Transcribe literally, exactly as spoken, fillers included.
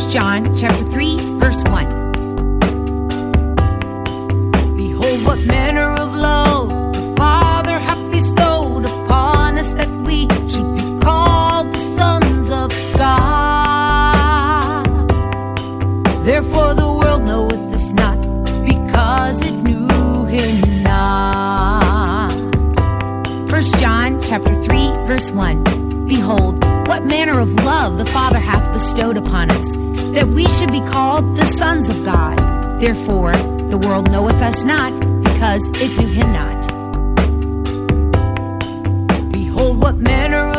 First John chapter three, verse one. Behold, what manner of love the Father hath bestowed upon us, that we should be called the sons of God. Therefore the world knoweth us not, because it knew him not. First John chapter three, verse one. Behold, what manner of love the Father hath bestowed upon us, that we should be called the sons of God. Therefore the world knoweth us not, because it knew him not. Behold, what manner of